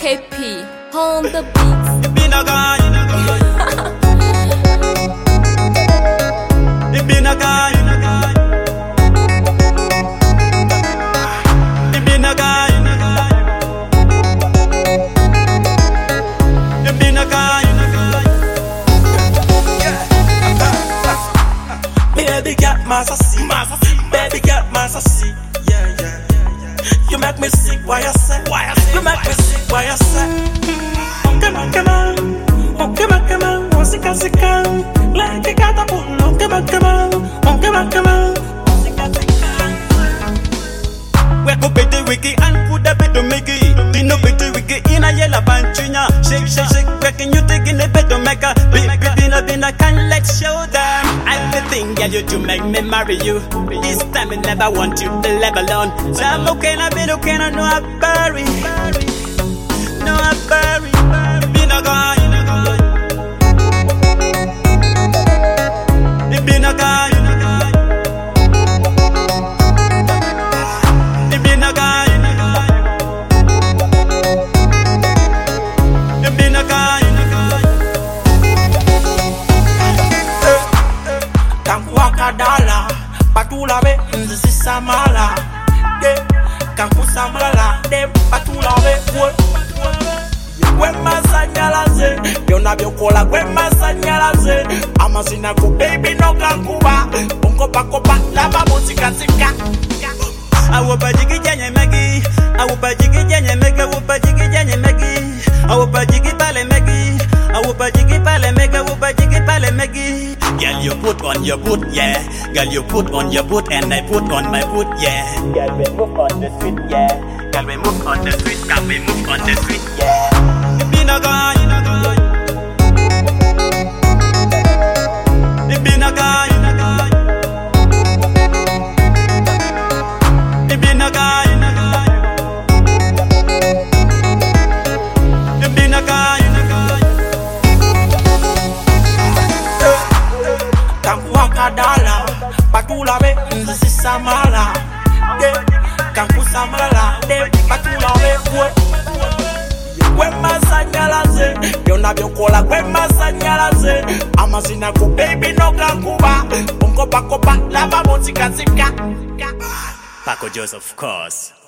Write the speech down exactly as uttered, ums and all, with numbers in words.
K P on the beats. It been a guy. It been a guy. It been a guy. It been a guy. Baby got my sassy, baby got my sassy. Yeah, yeah, yeah. You make me sick, why I say? Why I say? You make me sick, why I say? Come on, come on, oh come on, come on, oh sika sika, like a catapult. Oh come on, come on, oh come on, come on, oh sika sika. We go better wiki and put a bit to make it. Dino better wiki in a yellow panchina. Shake, shake, shake, breaking you taking a bit to make a big dinner dinner can let's show them. I'm the thing, girl, you to make me marry you. This time I never want you to live alone. So I'm okay, I be okay, I know I bury. No, I bury. Been a guy. It been a guy. It been a guy. It been a guy. Kadala, patula be nzi samala, de kanku samala, de patula be wo. Gwe masanyala ze, yona byo kola gwe masanyala ze. Amazina ko baby no kankuba, bongo bakoba lava musika sika. Awupa jigi janye megi, awupa jigi janye megi, awupa jigi janye megi, awupa jigi pale megi, awupa jigi pale megi, awupa jigi pale megi. Girl, you put on your boot, yeah. Girl, you put on your boot and I put on my boot, yeah. Girl, we move on the street, yeah. Girl, we move on the street, girl, we move on the street, yeah. It been a guy. It been a guy. It been a guy. It been a guy. Kadala, patula be nzi samala, de kanku samala, de patula be wo. Gwe masanyala ze, yona byo kola gwe masanyala ze. Amazina ko baby no kankuba, bongo bakoba lava musika sika. Paco Joseph, of course.